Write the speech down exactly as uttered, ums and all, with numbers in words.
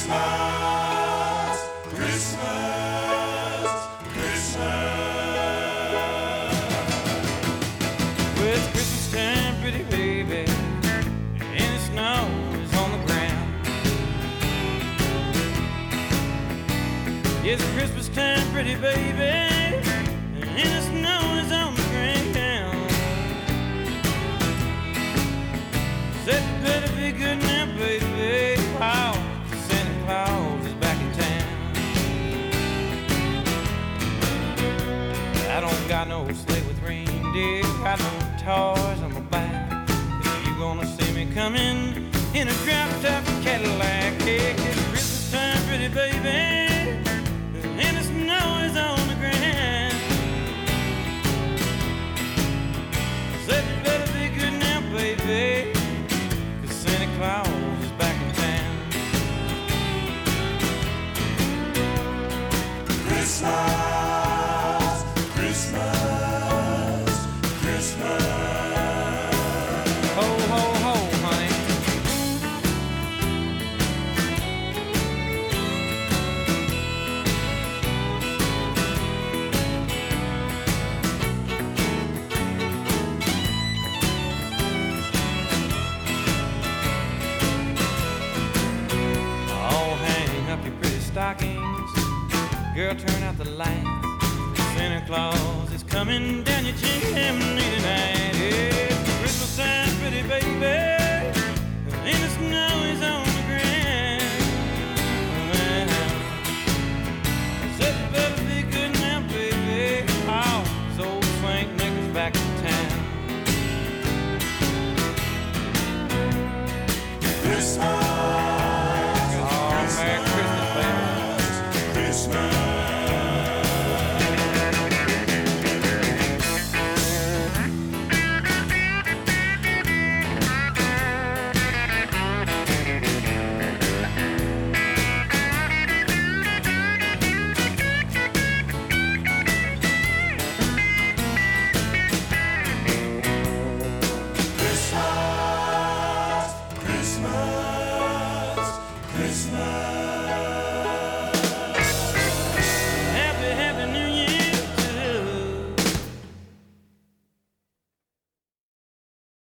Christmas, Christmas, Christmas. Well, it's Christmas time, pretty baby, and the snow is on the ground. It's Christmas time, pretty baby, and the snow is on the ground. Said you better be good now, baby. Wow, Santa Claus is back in town. I don't got no sleigh with reindeer, got no toys on my back. You gonna see me coming in a drop-top Cadillac. Yeah, it's Christmas time, pretty baby, and the snow is on the ground. Said you better be good now, baby, 'cause Santa Claus is back in town. Christmas, Christmas, Christmas. Ho, ho, ho, honey. Oh, hang up your pretty stockings. Girl, turn out the lights. Santa Claus is coming down your chimney tonight. It's Christmas time, pretty baby, and the snow is on the ground. Said you better be good now, baby. Oh, so old Saint Nick's back in town. Christmas, Oh, Merry Christmas, baby. Christmas. Christmas, Christmas, Christmas.